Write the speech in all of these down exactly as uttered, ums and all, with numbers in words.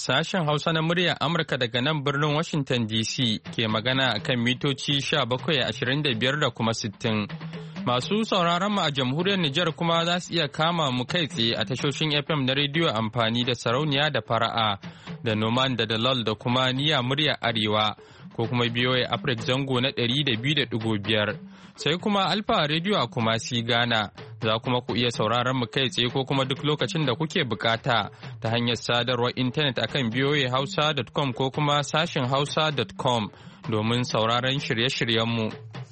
Sashen Hausa na muryar Amurka daga nan birnin Washington D C ke magana a kan mitoci sha bakwai ashirin da biyar da kuma sittin. Masu sauraron mu a jamhuriyar Nijar kuma za su iya kama mu kai tsaye a tashoshin F M na rediyo amfani da sarauniya da fara'a da noman da dalal da kuma niya muryar Arewa ko kuma B O A Africa zango na ɗari da biyu da ɗigo biyar. Sai kuma Alfa rediyo a kuma si Ghana. Za kuma ku iya sauraron mu kai tsaye ko kuma duk lokacin da kuke bukata ta hanyar sadarwar intanet akan v o a hausa dot com ko kuma sashin hausa dot com domin sauraron shirye-shiryenmu.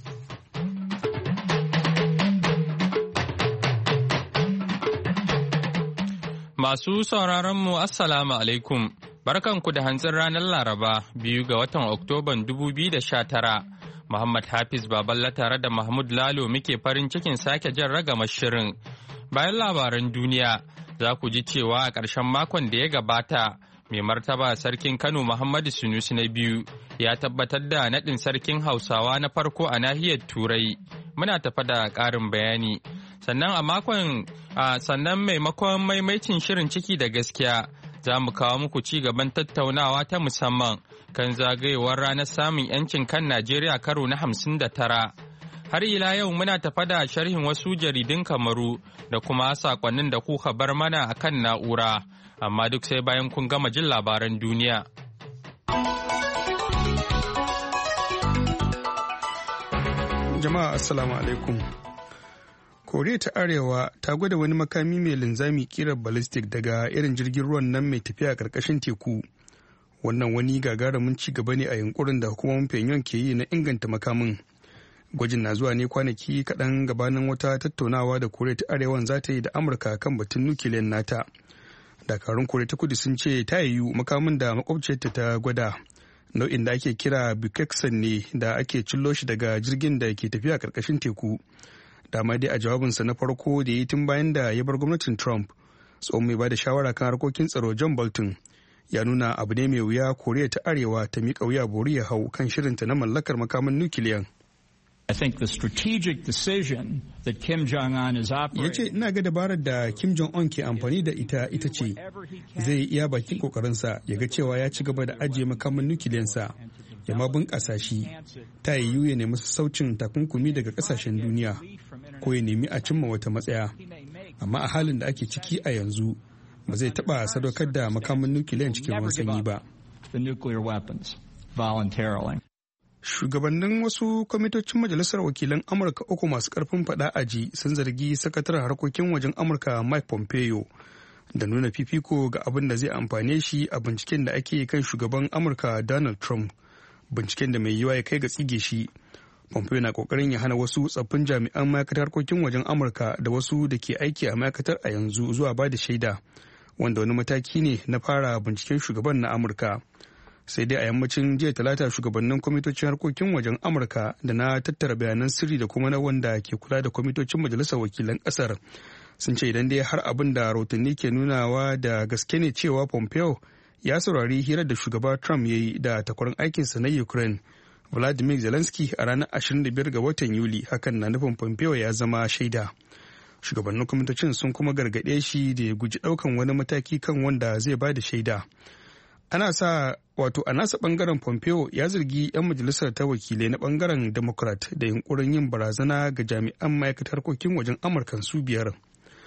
Masu sauraron mu Assalamu alaikum. Barkanku da hantsin ranar Laraba biyu ga watan Oktoban dubu biyu da sha tara. Muhammad Hafiz Baballa tare da Mahmud Lalo muke farin cikin sake jan ragamar shirin. Bayan labaran duniya, za ku ji cewa a ƙarshen makon da ya gabata, mai martaba sarkin Kano Muhammadu Sunusi na biyu ya tabbatar da naɗin sarkin Hausawa na farko a nahiyar Turai. Muna tafa da ƙarin bayani. Sannan a makon, sannan maimakon maimaicin shirin ciki da gaskiya, za mu kawo muku ci gaban tattaunawa ta musamman kan zagayewar ranar samun 'yancin kan Najeriya karo na hamsin da tara. Har ila yau muna tafa da sharhin wasu jaridun Kamaru da kuma sakonnin da kuka bar mana a kan na'ura, amma duk sai bayan kun gama jin labaran duniya. Jama'a Assalamu alaikum. Koriya ta Arewa ta gwada wani makami mai linzami kirar ballistic daga irin jirgin ruwan nan mai tafiya a ƙarƙashin teku. Wannan wani gagarumin ci gaba ne a yunkurin da hukumomin Pyongyang ke yi na inganta makamin. Gwajin na zuwa ne kwanaki kaɗan gabanin wata tattaunawa da Koriya ta Arewa za ta yi da Amurka kan batun nukiliyan nata. Dakarun Koriya ta Kudu sun ce ta yiwu makamin da makwabciyarta ta gwada. Nau'in da ake kira Bukeksan ne da ake cillo shi daga jirgin da ke tafiya a ƙarƙashin teku. Dama dai a jawabinsa na farko da ya yi tun bayan da ya bar gwamnatin Trump, tsohon mai ba da shawara kan harkokin tsaro John Bolton ya nuna abu ne mai wuya Koriya ta Arewa ta miƙa wuya bori ya hau kan shirinta na mallakar makaman nukiliyan. I think the strategic decision that Kim Jong-un is operating. Ya ce ina ga dabarar da Kim Jong-un ke amfani da ita ita ce zai iya bakin kokarinsa ya ga cewa ya ci gaba da ajiye makaman nukiliyansa ya ma bunƙasa shi ta yiwu ya nemi sassaucin takunkumi daga ƙasashen duniya ko ya nemi a cimma wata matsaya. Amma a halin da ake ciki a yanzu ba zai taɓa sadaukar da makaman nukiliyan cikin ruwan sanyi ba. Shugabannin wasu kwamitocin Majalisar Wakilan Amurka uku masu ƙarfin faɗa a ji sun zargi sakataren harkokin wajen Amurka Mike Pompeo da nuna fifiko ga abin da zai amfane shi a binciken da ake kan shugaban Amurka Donald Trump, binciken da mai yiwa ya kai ga tsige shi. Pompeo na kokarin ya hana wasu tsaffin jami'an ma'aikatar harkokin wajen Amurka da wasu da ke aiki a ma'aikatar a yanzu zuwa ba da shaida, wanda wani mataki ne na fara binciken shugaban na Amurka. Sai dai a yammacin jiya talata shugabannin kwamitocin harkokin wajen Amurka da na tattara bayanan sirri da kuma na wanda ke kula da kwamitocin majalisar wakilan kasar sun ce idan dai har abin da rahotanni ke nunawa da gaske ne cewa Pompeo ya saurari hirar da shugaba Trump ya yi da takwarar aikinsa na Ukraine Vladimir Zelensky a ranar ashirin da biyar ga watan Yuli, hakan na nufin Pompeo ya zama shaida. Shugabannin kwamitocin sun kuma gargaɗe shi da ya guji ɗaukan wani mataki kan wanda zai ba da shaida. Ana sa wato a nasa bangaren Pompeo ya zargi 'yan majalisar ta wakilai na bangaren Democrat da yunkurin yin barazana ga jami'an ma'aikatar harkokin wajen Amurka su biyar.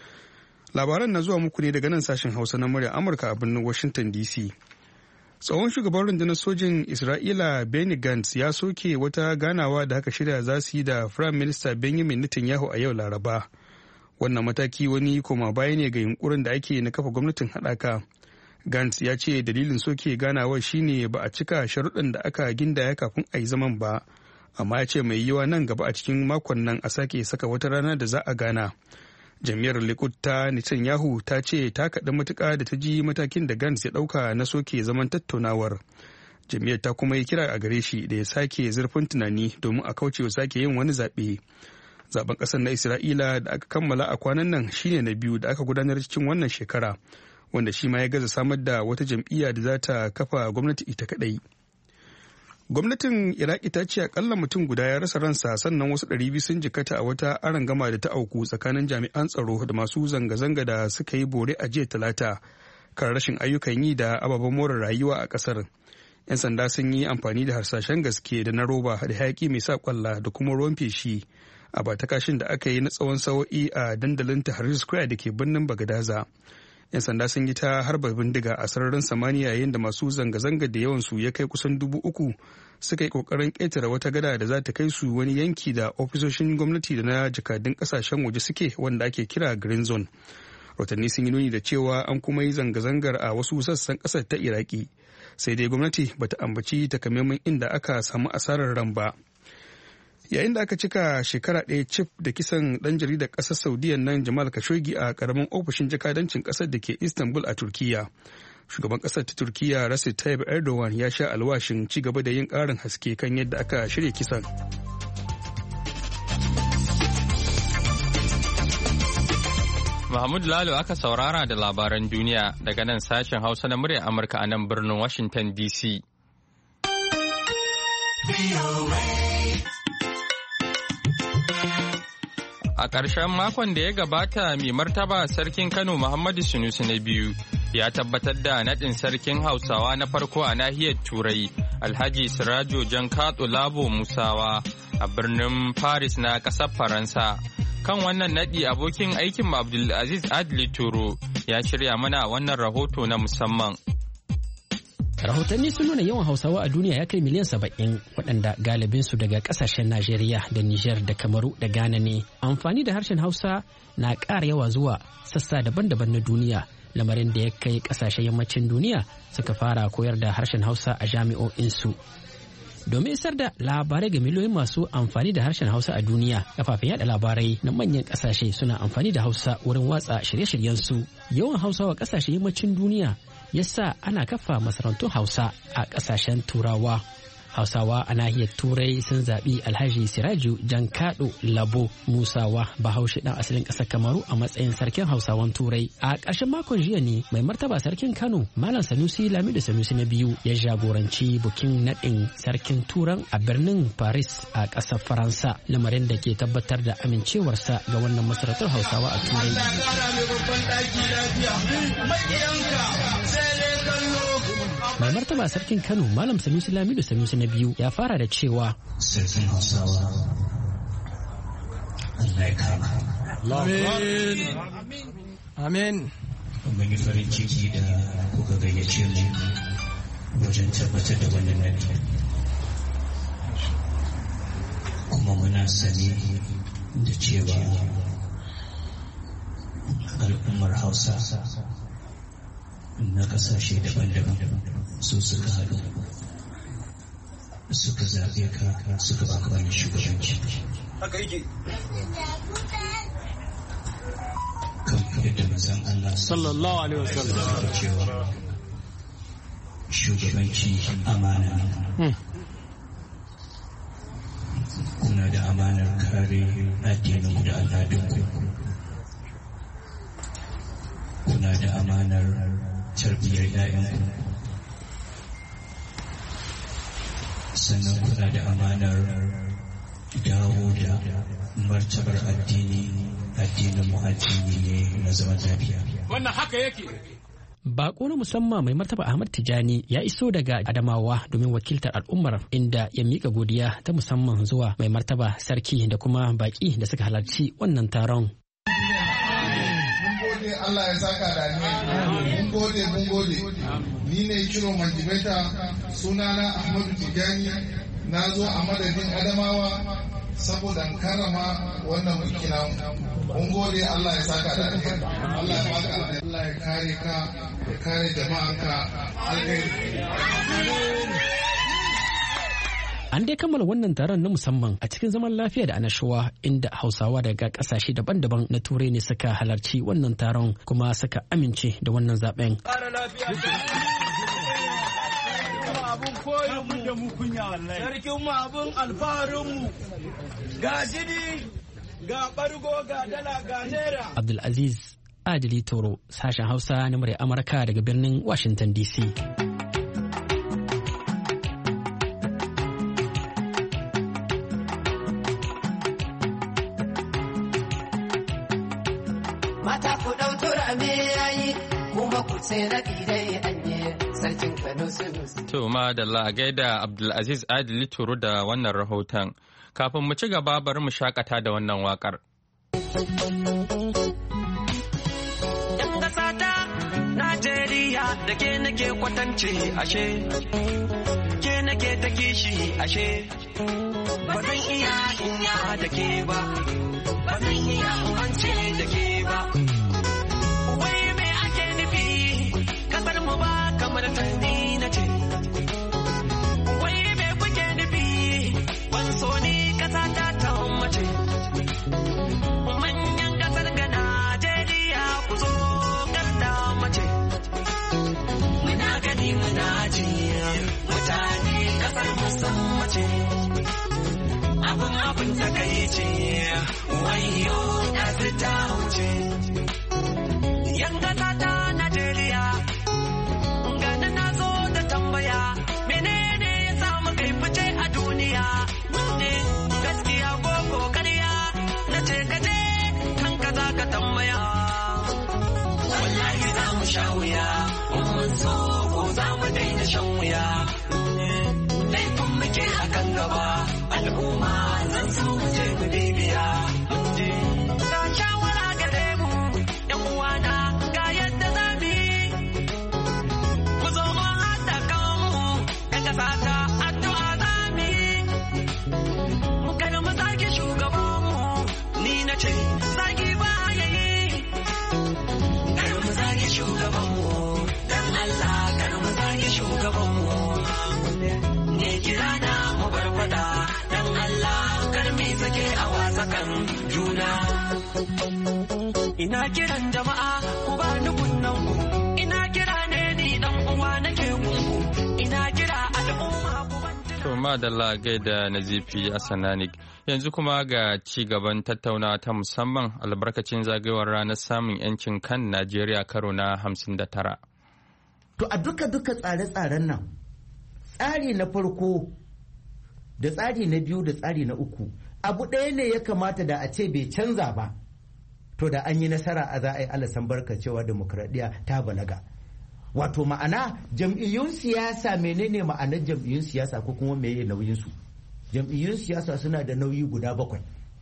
Labaran na zuwa muku ne daga nan sashen Hausa na murya Amurka a birnin Washington D C. Tsohon shugaban rundunar sojin Isra'ila Benny Gantz ya soke wata ganawa da aka shirya za su yi da Firayim Minista Benjamin Netanyahu a yau Laraba. Wannan mataki wani koma baya ne ga yunkurin da ake na kafa gwamnatin haɗaka. Gantz ya ce dalilin soke ganawar shine ba a cika sharuɗan da aka gindaya kafin a yi zaman ba, amma ya ce mai yiwa nan gaba a cikin makon nan a sake saka wata rana da za a gana. Jam'iyyar Likud ta Netanyahu ta ce ta kaɗa matuƙa da ta ji matakin da Gantz ya ɗauka na soke zaman tattaunawar. Jam'iyyar ta kuma yi kira a gare shi da ya sake zurfin tunani domin a kauce wa sake yin wani zaɓe. Zaben ƙasar na Isra'ila da aka kammala a kwanan nan shine na biyu da aka gudanar cikin wannan shekara, wanda shi ma ya gaza samar da wata jam'iyya da za ta kafa gwamnati ita kaɗai. Gwamnatin Iraki ta ce akalla mutum guda ya rasa ransa sannan wasu ɗari biyu sun jikata a wata arangama da ta auku tsakanin jami'an tsaro da masu zanga-zanga da suka yi bore a jiya talata kan rashin ayyukan yi da ababen more rayuwa a ƙasar. 'Yan sanda sun yi amfani da harsashen gaske da na roba da hayaki mai sa kwalla da kuma ruwan feshi a batakashin da aka yi na tsawon sa'o'i a dandalin Tahrir Square da ke birnin Bagadaza. 'Yan sanda sun yi ta harba bindiga a sararin samaniya yayin da masu zanga-zanga da yawansu ya kai kusan dubu uku suka yi kokarin ƙetare wata gada da za ta kai su wani yanki da ofisoshin gwamnati da na jakadun ƙasashen waje suke wanda ake kira Green Zone. Rotanni sun yi nuni da cewa an kuma yi zanga-zangar a wasu sassan ƙasar ta Iraki, sai dai gwamnati bata ambaci takamaiman inda aka samu asarar ran ba. Yayin da aka cika shekara ɗaya cif da kisan ɗan jaridar ƙasar Saudiya nan Jamal Khashoggi a ƙaramin ofishin jakadancin ƙasar da ke Istanbul a Turkiyya, shugaban ƙasar ta Turkiyya Recep Tayyip Erdogan ya sha alwashin ci gaba da yin ƙarin haske kan yadda aka shirya kisan. Mahmud Lalo aka saurara da labaran duniya daga nan sashen Hausa na muryar Amurka a nan birnin Washington D C. A ƙarshen makon da ya gabata mai martaba sarkin Kano Muhammadu Sunusi na biyu ya tabbatar da naɗin sarkin Hausawa na farko a nahiyar Turai Alhaji Sirajo Jankatso Labo Musawa a birnin Paris na ƙasar Faransa. Kan wannan naɗi abokin aikin Abdulaziz Adli Turo ya shirya mana wannan rahoto na musamman. Rahotanni sun nuna yawan Hausawa a duniya ya kai miliyan saba'in waɗanda galibinsu daga ƙasashen Najeriya da Nijar da Kamaru da Ghana ne. Amfani da harshen Hausa na ƙara yawa zuwa sassa daban-daban na duniya, lamarin da ya kai ƙasashen yammacin duniya suka fara koyar da harshen Hausa a jami'o'insu. Domin isar da labarai ga miliyoyin masu amfani da harshen Hausa a duniya, kafafen yada labarai na manyan ƙasashe suna amfani da Hausa wurin watsa shirye-shiryensu. Yawan Hausawa ƙasashen yammacin duniya yasa ana kafa masarautun Hausa a ƙasashen Turawa. Hausawa a nahiyar Turai sun zaɓi Alhaji Siraju Jankatso Labo Musawa Bahaushe ɗan asalin ƙasar Kamaru a matsayin sarkin Hausawan Turai. A ƙarshen makon jiya ne mai martaba sarkin Kano Malam Sanusi Lamido Sanusi na biyu ya jagoranci bukin naɗin sarkin Turan a birnin Paris a ƙasar Faransa, lamarin da ke tabbatar da amincewarsa ga wannan masarautar Hausawa a Turai. Mai martaba sarkin Kano Malam Sanusi Lamido Sanusi na biyu ya fara da cewa sarkin Hausawa Allah ya kama. Amin. Amin. Mun yi farin ciki da kuka gayyace mu wajen tabbatar da wannan nadi. Kuma muna sani da cewa al'ummar Hausa na kasashe daban-daban su suka haɗu suka zaɓe ka suka baka wani shugabanci. Haka yake. Kan yadda manzon Allah sallallahu alaihi wasallam cewa shugabanci amana ne. Kuna da amanar kare addinin da al'adunku. Kuna da amanar tarbiyyar ‘ya'yanku, sannan kuna da amanar dawo da martabar addini, addinin mu addini ne na zaman lafiya. Wannan haka yake. Bako na musamman mai martaba Ahmad Tijani ya iso daga Adamawa domin wakiltar al'ummar, inda ya mika godiya ta musamman zuwa mai martaba sarki da kuma baki da suka halarci wannan taron. Allah ya saka da alheri. Mun gode mun gode. Ni ne Kiro Manjibeta, sunana Ahmadu Tijani, na zo a madadin Adamawa saboda karama wannan biki na. Mun gode, Allah ya saka da alheri. Allah ya baka alheri. Allah ya kare ka, ya kare jama'anka alheri. An dai kammala wannan taron na musamman a cikin zaman lafiya da annashuwa, inda Hausawa daga kasashe daban-daban na Turai ne suka halarci wannan taron kuma suka amince da wannan zaben. Sarkin mu abun alfaharinmu ga jini ga bargo ga dala ga naira. Abdulaziz Adili Toro, sashen Hausa na murya Amurka daga birnin Washington D C. Mata ku ɗau turame yayi, kuma To ma da la gaida Abdulaziz Adili Turu da wannan rahoton. Kafin mu ci gaba bari mu shakata da wannan wakar. Najeriya da ke nake kwatance ashe, ke nake ta kishi ashe, ba zan iya inya da ke ba, ba zan iya umance da ke ba. Wai me ake nufi, kasar mu ba kamar tandi na ce. Wai me kuke nufi, ban so ni kasa ta ta mace. Manyan kasar ga Najeriya ku zo garda mace. Muna gani muna ji mutane kasar musamman ce. Abin abin takaici wayo na fita wuce. Yan kasa ta Najeriya gani na zo da tambaya menene ya samu kai fice a duniya. Ne gaskiya ko kokariya na ce kaje kan ka za ka tambaya. Wallahi za mu sha wuya mun so ko za mu daina shan wuya. Laifin muke a kan gaba al'umma zan so mu je mu bibiya. Ga shawara gare mu yan uwana ga yadda za mu yi. Mu zo mu haɗa kanmu yan ƙasa ta addu'a za mu yi. Kada mu zage shugabanmu ni na ce zagi ba ya yi. Kada mu zage shugabanmu dan Allah kada mu zage shugabanmu. Ne kira na mu barbada dan Allah kar mi sake a wasakan juna. Ina kiran jama'a ku ba ni kunnan ku. Ina kira ne ni dan uwa nake gungu. Ina kira al'umma ku ban. To madalla gaida Nazifi Asananik. Yanzu kuma ga ci gaban tattaunawa ta musamman albarkacin zagayowar ranar samun 'yancin kan Najeriya karo na hamsin da tara. To a duka-duka tsare-tsaren nan, tsari na farko da tsari na biyu da tsari na uku, abu ɗaya ne ya kamata da a ce bai canza ba, to da an yi nasara a za a yi alasan barka cewa demokradiyya ta balaga. Wato ma'ana jam'iyyun siyasa menene ma'anar jam'iyyun siyasa ko kuma meye nauyinsu? Jam'iyyun siyasa suna da nauyi guda bakwai.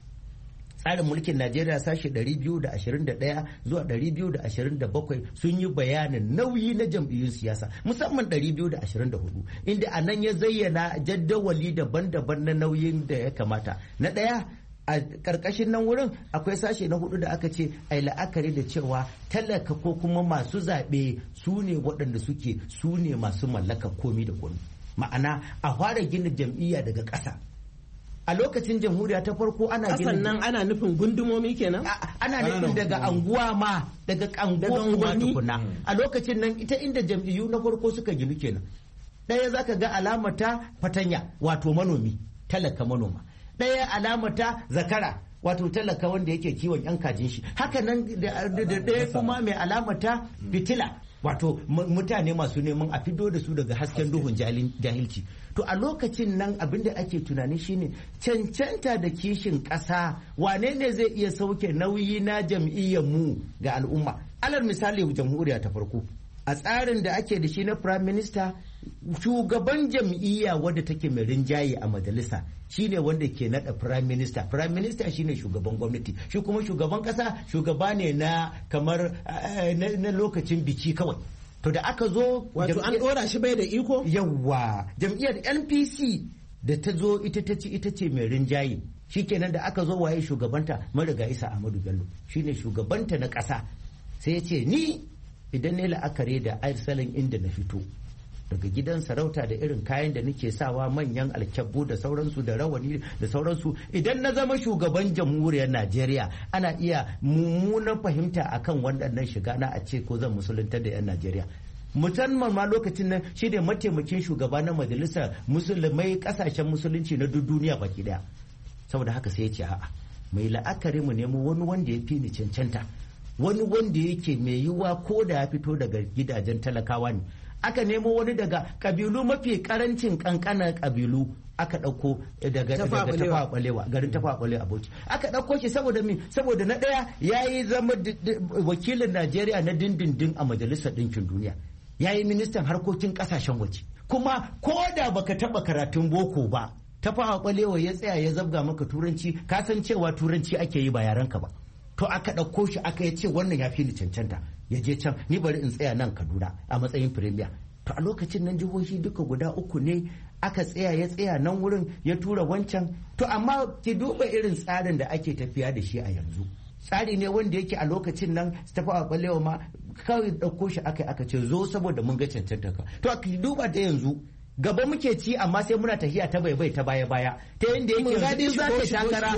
Tsarin mulkin Najeriya sashe ɗari biyu da ashirin da ɗaya zuwa ɗari biyu da ashirin da bakwai sun yi bayanin nauyi na jam'iyyun siyasa musamman ɗari biyu da ashirin da hudu inda a nan ya zayyana jaddawali daban-daban na nauyin da ya kamata. Na ɗaya a ƙarƙashin nan wurin akwai sashe na hudu da aka ce ai la'akari da cewa talaka ko kuma masu zaɓe su ne waɗanda suke su ne masu mallaka komi da komi. Ma'ana a fara gina jam'iyya daga ƙasa. A lokacin jamhuriya ta farko ana gina nan ana nufin gundumomi kenan ana nufin daga anguwa ma daga anguwa tukuna a lokacin nan ita inda jam'iyyu na farko suka ginu kenan. Ɗaya zaka ga alamata fatanya wato manomi talaka manoma, ɗaya alamata zakara wato talaka wanda yake kiwon yan kajin shi, haka nan da ɗaya kuma mai alamata fitila wato mutane masu neman a fido da su daga hasken duhun jahilci. To a lokacin nan abinda ake tunani shine cancanta da kishin ƙasa, wane ne zai iya sauke nauyi na jam'iyyar mu ga al'umma. Alal misali jamhuriya ta farko a tsarin da ake da shi na prime minister, shugaban jam'iyya wadda take mai rinjaye a majalisa shine wanda ke nada prime minister. Prime minister shine shugaban gwamnati, shi kuma shugaban kasa shugaba ne na kamar na lokacin biki kawai. To da aka zo wato an dora shi bai da iko. Yawwa jam'iyyar N P C da ta zo ita ta ci ita ce mai rinjaye, shikenan da aka zo waye shugabanta marigayi Isa Ahmadu Bello shine shugabanta na kasa. Sai ya ce ni idan ne la'akari da asalin inda na fito daga gidan sarauta da irin kayan da nake sawa manyan alkyabbu da sauransu da rawani da sauransu, idan na zama shugaban jamhuriyar Najeriya ana iya mummunan fahimta akan waɗannan shiga na a ce ko zan musuluntar da 'yan Najeriya. Musamman ma lokacin nan shi ne mataimakin shugaba na majalisar musulmai kasashen musulunci na duk duniya baki daya. Saboda haka sai ya ce a'a mai la'akari mu nemo wani wanda ya fi ni cancanta, wani wanda yake mai yiwuwa ko da ya fito daga gidajen talakawa ne. aka nemo wani daga kabilu mafi karancin kankanan kabilu aka ɗauko daga tafawa kwalewa garin tafawa kwalewa a Bauchi aka ɗauko shi saboda min saboda na ɗaya ya yi zama wakilin Najeriya na dindindin a majalisar ɗinkin duniya ya yi ministan harkokin ƙasashen waje kuma ko da baka taɓa karatun boko ba tafawa kwalewa ya tsaya ya zabga maka turanci ka san cewa turanci ake yi ba yarenka ba to aka ɗauko shi aka ya ce wannan ya fi ni cancanta ya je can ni bari in tsaya nan Kaduna a matsayin firimiya to a lokacin nan jihohi duka guda uku ne aka tsaya ya tsaya nan wurin ya tura wancan to amma ki duba irin tsarin da ake tafiya da shi a yanzu tsari ne wanda yake a lokacin nan Tafawa Balewa ma kawai ɗauko shi aka aka ce zo saboda mun ga cancanta ka to ki duba da yanzu gaba muke ci amma sai muna tafiya ta bai ta baya baya ta yanda yake gadi za ka takara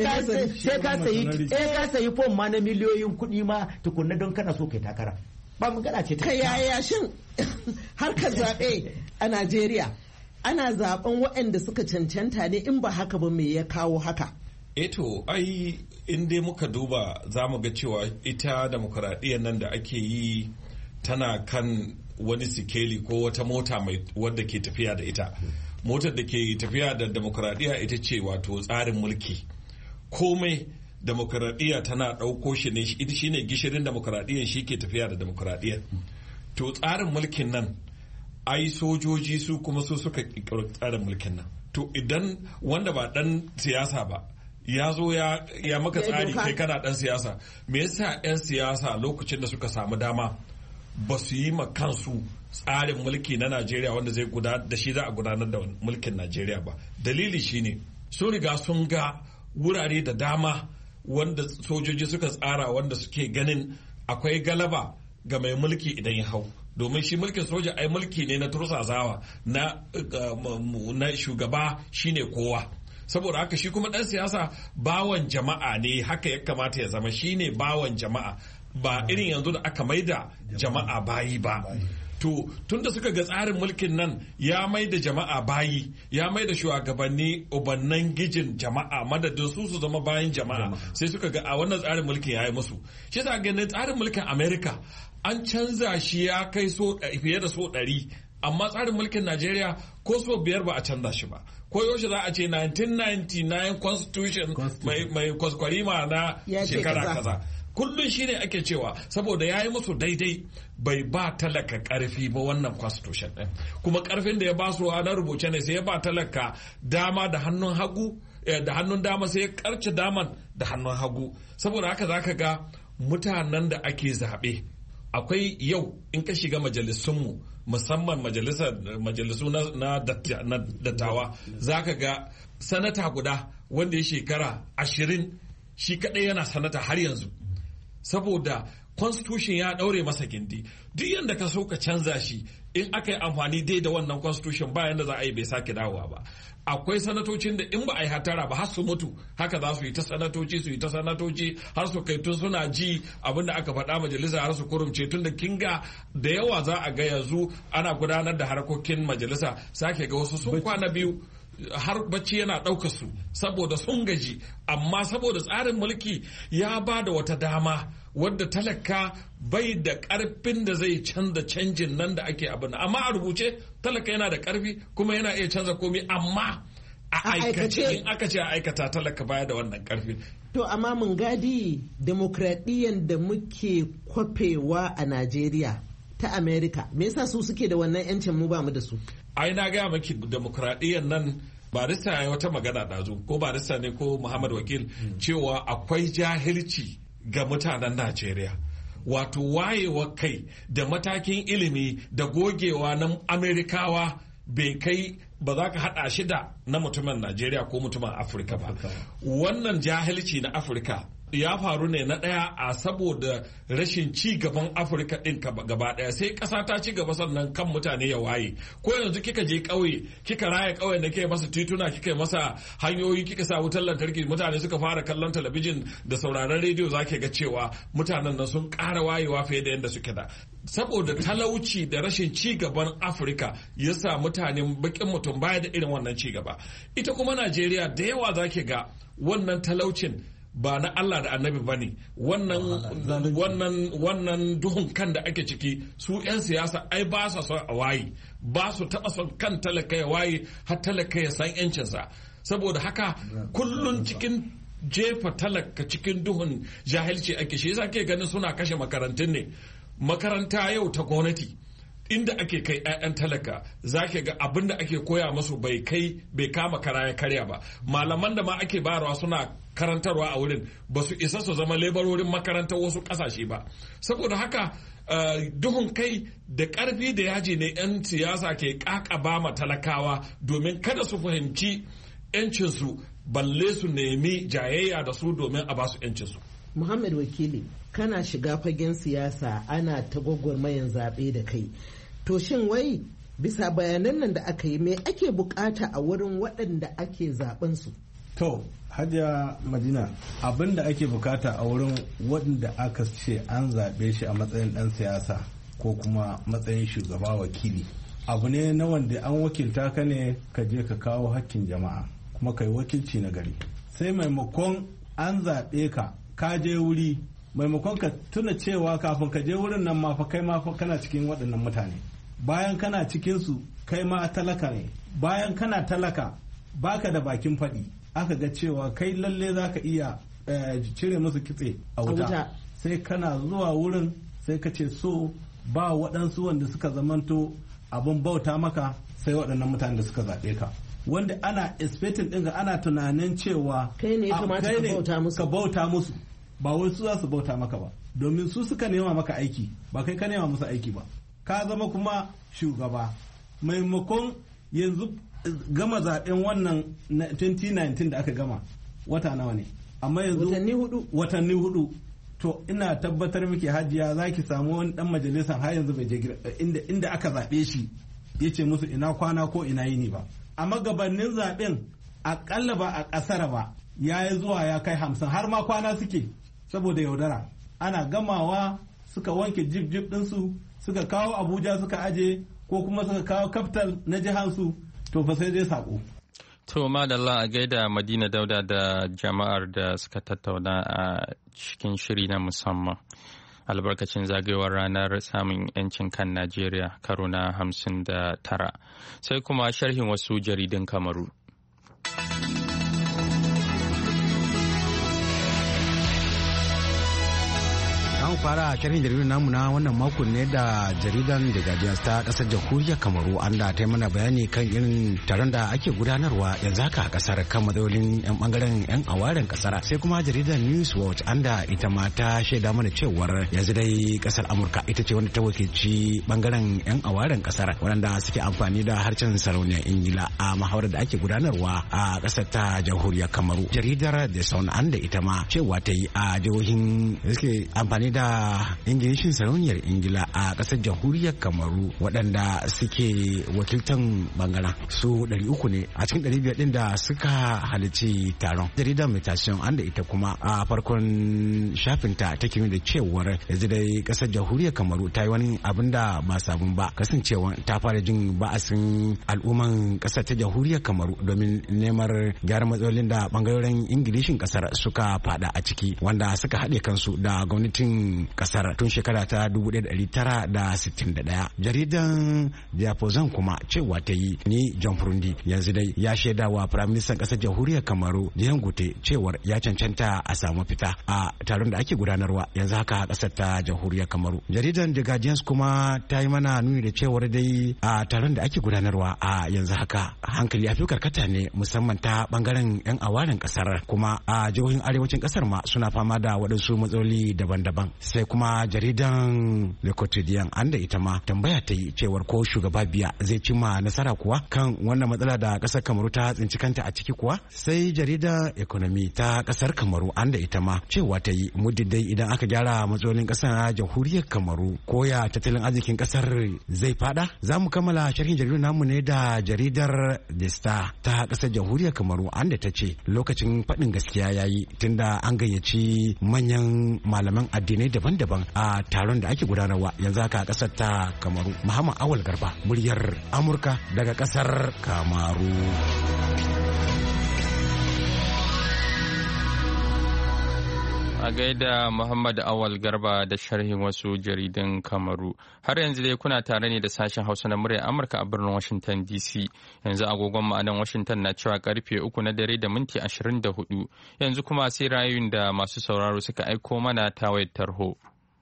sai ka sayi sai ka sayi fom ma na miliyoyin kuɗi ma tukunna don kana so kai takara ba magana ce ta kai yaya shin harkar zaɓe a Najeriya ana zaben waɗanda suka cancanta ne in ba haka ba me ya kawo haka eto ai in dai muka duba za mu ga cewa ita demokuraɗiyyar nan da ake yi tana kan wani sikeli ko wata mota mai wadda ke tafiya da ita motar da ke tafiya da demokuraɗiyya ita ce wato tsarin mulki komai demokuraɗiyya tana ɗauko shi ne ita shine gishirin demokuraɗiyyar shi ke tafiya da demokuraɗiyyar to tsarin mulkin nan ai sojoji su kuma su suka ƙirƙiri tsarin mulkin nan to idan wanda ba ɗan siyasa ba ya zo ya, ya maka tsari kai kana ɗan siyasa me yasa 'yan siyasa lokacin da suka samu dama ba su yi ma kansu tsarin mulki na Najeriya wanda zai gudanar da shi za a gudanar da mulkin Najeriya ba dalili shine sun riga sun ga wurare da dama wanda sojoji suka tsara wanda suke ganin akwai galaba ga mai mulki idan ya hau domin shi mulkin soja ai mulki ne na tursazawa na, na shugaba shine kowa saboda haka shi kuma ɗan siyasa bawan jama'a ne haka ya kamata ya zama shine bawan jama'a ba irin yanzu da aka maida jama'a bayi ba to tunda suka ga tsarin mulkin nan ya maida jama'a bayi ya maida shugabanni ubannan gijin jama'a madadin su su zama bayan jama'a sai suka ga a wannan tsarin mulkin ya yi musu shi yasa ganin tsarin mulkin America an canza shi ya kai so fiye da so ɗari amma tsarin mulkin Najeriya ko so biyar ba a canza shi ba ko yaushe za a ce nineteen ninety-nine constitution mai kwaskwarima na shekara kaza kullum shine ake cewa saboda ya yi musu daidai bai ba talaka karfi ba wannan constitution din kuma karfin da ya ba su na rubuce ne sai ya ba talaka dama da hannun hagu da hannun dama sai ya karce daman da hannun hagu saboda haka zaka ga mutanen da ake zaɓe akwai yau in ka shiga majalisunmu musamman majalisu na dattawa zaka ga sanata guda wanda ya shekara ashirin shi kaɗai yana sanata har yanzu saboda constitution ya daure masa gindi duk yanda ka so ka canza shi in aka yi amfani dai da wannan constitution ba yanda za a yi bai sake dawowa ba akwai sanatocin da in ba a yi hatara ba har su mutu haka za su yi ta sanatoci su yi ta sanatoci har su kai tun suna ji abin da aka faɗa majalisa har su kurumce tun da kinga da yawa za a ga yanzu ana gudanar da harkokin majalisa sake ga wasu sun kwana biyu har bacci yana ɗauka su saboda sun gaji amma saboda tsarin mulki ya ba da wata dama wadda talaka bai da ƙarfin da zai canza canjin nan da ake abin amma a rubuce talaka yana da ƙarfi kuma yana iya canza komai amma a aikace in aka ce a aikata talaka baya da wannan ƙarfi. To amma mun gadi demokradiyyar da muke kwafewa a Najeriya ta Amerika me yasa su suke da wannan yancin mu ba mu da su? Ai na gaya maki demokradiyyar nan barista ya wata magana ɗazu ko barista ne ko Muhammad Wakil cewa akwai jahilci ga mutanen Najeriya wato wayewa kai da matakin ilimi da gogewa na Amerikawa bai kai ba za ka haɗa shi da na mutumin Najeriya ko mutumin Afirka ba wannan jahilci na Afirka ya faru ne na ɗaya a saboda rashin ci gaban Afirka ɗin gaba ɗaya sai ƙasa ta ci gaba sannan kan mutane ya waye ko yanzu kika je ƙauye kika raya ƙauyen da kika masa tituna kika masa hanyoyi kika sa wutar lantarki mutane suka fara kallon talabijin da sauraron rediyo zaki ga cewa mutanen nan sun ƙara wayewa fiye da yadda suke da saboda talauci da rashin ci gaban Afirka ya sa mutanen bakin mutum baya da irin wannan ci gaba ita kuma Najeriya da yawa zaki ga wannan talaucin ba na Allah da annabi ba ne. Wannan wannan wannan duhun kan da ake ciki su 'yan siyasa ai ba su son a waye, ba su taɓa son kan talaka ya waye har talaka ya san 'yancinsa. Saboda haka kullum cikin jefa talaka cikin duhun jahilci ake, shi yasa ke ganin suna kashe makarantun ne. Makaranta yau ta gwamnati inda ake kai 'ya'yan talaka za ke ga abin da ake koya masu bai kai bai kama kara ya karya ba. Malaman da ma ake bayarwa suna karantarwa a wurin ba su isa su zama lebarorin makarantar wasu ƙasashe ba. Saboda haka uh, duhun kai da ƙarfi da yaji ne 'yan siyasa ke ƙaƙaba ma talakawa domin kada su fahimci 'yancinsu balle su nemi jayayya da su domin a ba su 'yancinsu. Muhammad Wakili, kana shiga fagen siyasa ana ta gwagwarmayan zaɓe da kai. To shin wai bisa bayanan nan da aka yi me ake bukata a wurin waɗanda ake zaɓen su? To, Hajiya Madina, abin da ake bukata a wurin waɗanda aka ce an zaɓe shi a matsayin ɗan siyasa ko kuma matsayin shugaba wakili. Abu ne na wanda an wakilta ka ne ka je ka kawo hakkin jama'a kuma ka yi wakilci na gari. Sai maimakon an zaɓe ka ka je wuri, maimakon ka tuna cewa kafin ka je wurin nan ma fa kai ma fa kana cikin waɗannan mutane, bayan kana cikin su kai ma talaka ne, bayan kana talaka baka da bakin faɗi, aka ga cewa kai lalle zaka iya cire musu kitse a wuta, sai kana zuwa wurin sai ka ce so ba waɗansu wanda suka zamanto abin bauta maka sai waɗannan mutanen da suka zaɓe ka, wanda ana expecting ɗin ana tunanin cewa kai ne kamata ka bauta musu ka bauta musu ba wai su za su bauta maka ba, domin su suka nema maka aiki ba kai ka nema musu aiki ba. Ka zama kuma shugaba, maimakon yanzu gama zaɓen wannan twenty nineteen da aka gama wata nawa ne, amma yanzu watanni hudu watanni hudu to ina tabbatar miki Hajiya za ki samu wani dan majalisar har yanzu bai je inda inda aka zaɓe shi ya ce musu ina kwana ko ina yini ba. Amma gabanin zaɓen akalla ba a ƙasar ba ya yi zuwa ya kai hamsin har ma kwana suke saboda yaudara. Ana gamawa suka wanke jib jib ɗinsu suka kawo Abuja suka aje ko kuma suka kawo capital na jihansu, to fa sai dai saƙo. To madalla a gaida Madina Dauda da jama'ar da suka tattauna a cikin shiri na musamman albarkacin zagayowar ranar samun 'yancin kan Najeriya karo na hamsin da tara. Sai kuma sharhin wasu jaridun Kamaru. An fara sharhin jaridar namu na wannan makon ne da jaridan The Guardian ta kasar jamhuriyar Kamaru, an da ta mana bayani kan irin taron da ake gudanarwa yanzu haka a kasar kan matsalolin yan bangaren yan awaren kasar. Sai kuma jaridar Newswatch an da ita ma ta shaida mana cewar yanzu dai kasar Amurka ita ce wanda ta wakilci bangaren yan awaren kasar waɗanda suke amfani da harshen sarauniyar Ingila a muhawarar da ake gudanarwa a kasar ta jamhuriyar Kamaru. Jaridar The Sun an da ita ma cewa ta yi a jihohin da suke amfani da ingilishin sarauniyar Ingila a ƙasar jamhuriyar Kamaru waɗanda suke wakiltan bangaren su ɗari uku ne a cikin ɗari biyar ɗin da suka halici taron. Jaridar Mutation an da ita kuma a farkon shafinta ta kimi da cewar yanzu dai ƙasar jamhuriyar Kamaru ta yi wani abin da ba sabon ba, kasancewa ta fara jin ba'asin al'umman ƙasar ta jamhuriyar Kamaru domin neman gyara matsalolin da bangarorin ingilishin ƙasar suka fada a ciki, wanda suka haɗe kansu da gwamnatin kasar tun shekara ta dubu ɗaya da ɗari tara da sittin da ɗaya. Jaridan Diapozan kuma cewa ta yi ni John Furundi yanzu dai ya shaida wa firaministan ƙasar jamhuriyar Kamaru Jihan Gote cewar ya cancanta a samu fita a taron da ake gudanarwa yanzu haka a ƙasar ta jamhuriyar Kamaru. Jaridan The Guardian kuma ta yi mana nuni da cewar dai a taron da ake gudanarwa a yanzu haka hankali ya fi karkata ne musamman ta bangaren 'yan awaren ƙasar, kuma a jihohin arewacin ƙasar ma suna fama da waɗansu matsaloli daban-daban. Sai kuma jaridan Le Quotidien an da ita ma tambaya ta yi cewar ko shugaba Biya zai cimma nasara kuwa kan wannan matsala da kasar Kamaru ta tsinci kanta a ciki kuwa. Sai jaridar Economy ta kasar Kamaru an da ita ma cewa ta yi muddin dai idan aka gyara matsalolin kasar jamhuriyar Kamaru ko ya tattalin arzikin kasar zai fada. Za mu kammala sharhin jaridar namu ne da jaridar The Star ta kasar jamhuriyar Kamaru an da ta ce lokacin faɗin gaskiya yayi tunda an gayyaci manyan malaman addinai daban-daban a taron da ake gudanarwa yanzu haka a kasar ta Kamaru. Muhammad Awal Garba, muryar Amurka daga kasar Kamaru. A gaida Muhammad Awal Garba da sharhin wasu jaridun Kamaru. Har yanzu dai kuna tare ne da sashen Hausa na muryar Amurka a birnin Washington D C. Yanzu agogon ma'anan Washington na cewa karfe uku na dare da minti ashirin da hudu. Yanzu kuma sai rayuwar da masu sauraro suka aiko mana ta wayar tarho.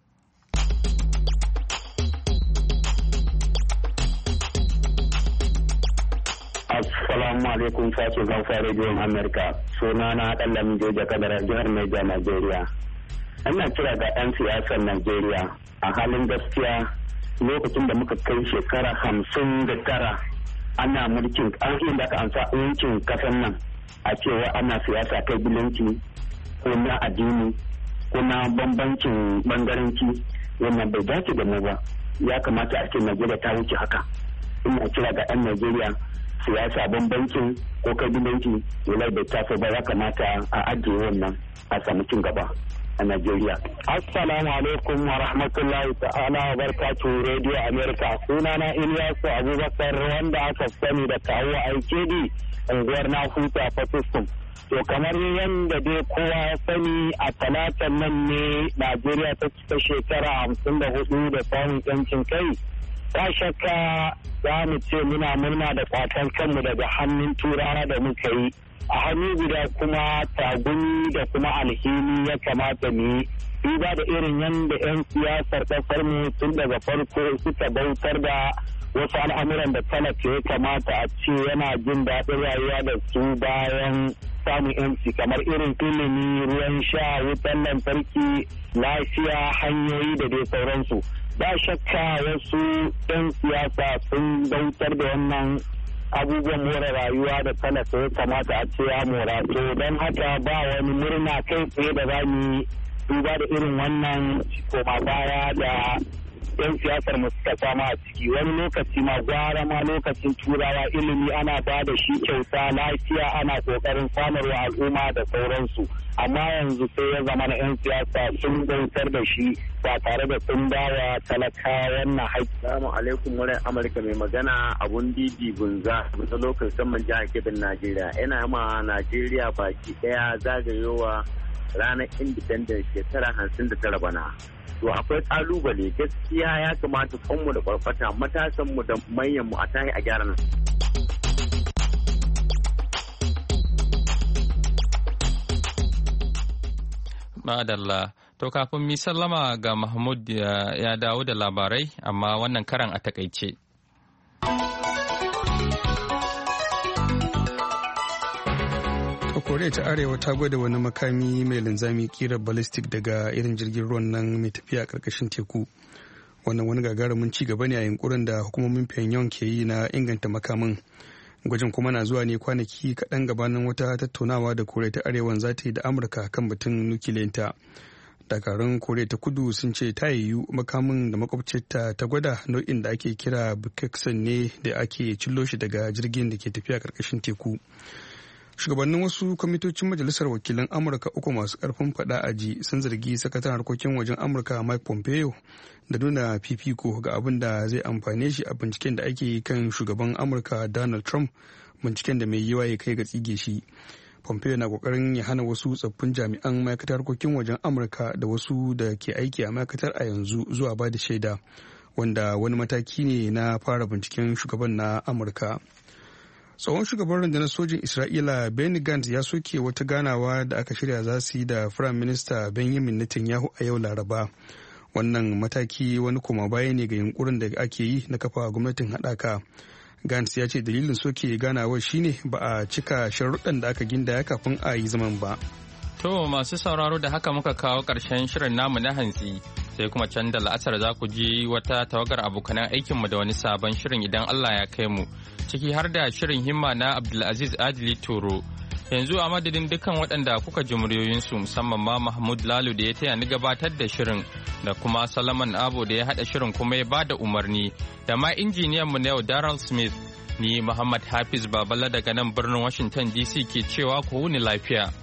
Assalamu alaikum sashen Hausa rediyon Amerika. Suna na Ɗanlami Joja Kadara jihar Niger, Najeriya. Ina kira ga 'yan siyasar Najeriya a halin gaskiya lokacin da muka kai shekara hamsin da tara ana mulkin an da aka ansa yankin kasan nan a cewa ana siyasa kai bilanci ko na addini ko na bambancin bangaranci wannan bai dace da mu ba. Ya kamata a ce Najeriya ta wuce haka. Ina kira ga 'yan Najeriya siyasa bambancin ko kabilanci yana da tafi ba ya kamata a ajiye wannan a samu cin gaba a Najeriya. Assalamu alaikum wa rahmatullahi ta'ala wa barakatuhu Radio America. Sunana Ilyasu Abubakar wanda aka sani da kawo aikedi unguwar na huta Fatiskum. To kamar yadda dai kowa ya sani a talatan nan ne Najeriya ta cika shekara hamsin da hudu da samun yancin kai. Ba shakka za mu ce muna murna da kwatan kanmu daga hannun turawa da muka yi. A hannu guda kuma tagumi da kuma alhini ya kamata mu yi. Duba da irin yadda 'yan siyasar ƙasar mu tun daga farko suka bautar da wasu al'amuran da talaka ya kamata a ce yana jin daɗin rayuwa da su bayan samun yanci kamar irin ilimi, ruwan sha, wutan lantarki, lafiya, hanyoyi da dai sauransu. Ba shakka wasu 'yan siyasa sun bautar da wannan abubuwan more rayuwa da talaka ya kamata a ce ya mora. To don haka ba wani murna kai tsaye da za mu duba da irin wannan koma baya da 'yan siyasar mu suka sama a ciki. Wani lokaci ma gwara ma lokacin turawa ilimi ana ba da shi kyauta, lafiya ana kokarin samarwa al'umma da sauransu. Amma yanzu sai ya zama na 'yan siyasa sun bautar da shi ba tare da sun bawa talaka wannan haƙƙi. Assalamu alaikum wurin Amurka mai magana abun didi bunza bunza lokacin saman jihar Kebbi Najeriya. Ina ma Najeriya baki ɗaya zagayowa ranar independence shekara hamsin da tara bana. To akwai kalubale gaskiya ya kamata kanmu da kwarfata matasanmu da manyanmu a tahi a gyara nan. Madalla, to kafin mi sallama ga Mahmud ya dawo da labarai amma wannan karan a takaice. Koriya ta arewa ta gwada wani makami mai linzami kira ballistic daga irin jirgin ruwan nan mai tafiya a karkashin teku. Wannan wani gagarumin ci gaba ne a yunkurin da hukumomin Pyongyang ke yi na inganta makamin. Gwajin kuma na zuwa ne kwanaki kaɗan gabanin wata tattaunawa da Koriya ta arewan za ta yi da Amurka kan batun nukiliyanta. Dakarun Koriya ta kudu sun ce ta yiwu makamin da makwabcinta ta gwada nau'in da ake kira Bukeksan ne da ake cillo shi daga jirgin da ke tafiya karkashin teku. Shugabannin wasu kwamitocin majalisar wakilan Amurka uku masu karfin fada a ji sun zargi sakataren harkokin wajen Amurka Mike Pompeo da nuna fifiko ga abin da zai amfane shi a binciken da ake kan shugaban Amurka Donald Trump, binciken da mai yiwa ya kai ga tsige shi. Pompeo na kokarin ya hana wasu tsaffin jami'an ma'aikatar harkokin wajen Amurka da wasu da ke aiki a ma'aikatar a yanzu zuwa ba da shaida, wanda wani mataki ne na fara binciken shugaban na Amurka. Tsohon shugaban rundunar sojin Isra'ila Benny Gantz ya soke wata ganawa da aka shirya za su yi da Firayim Minista Benjamin Netanyahu a yau Laraba. Wannan mataki wani koma baya ne ga yunkurin da ake yi na kafa gwamnatin haɗaka. Gantz ya ce dalilin soke ganawar shine ba a cika sharuɗan da aka gindaya kafin a yi zaman ba. To masu sauraro da haka muka kawo ƙarshen shirin namu na hantsi. Sai kuma can da la'asar za ku ji wata tawagar abokanan aikinmu da wani sabon shirin idan Allah ya kai mu. Ciki har da shirin himma na Abdulaziz Adili Toro. Yanzu a madadin dukkan waɗanda kuka ji muryoyinsu musamman ma Mahmud Lalu da ya taya ni gabatar da shirin da kuma Salaman Abo da ya haɗa shirin kuma ya bada umarni da ma injiniyanmu na yau Daryl Smith ni Muhammad Hafiz Babala daga nan birnin Washington D C ke cewa ku wuni lafiya.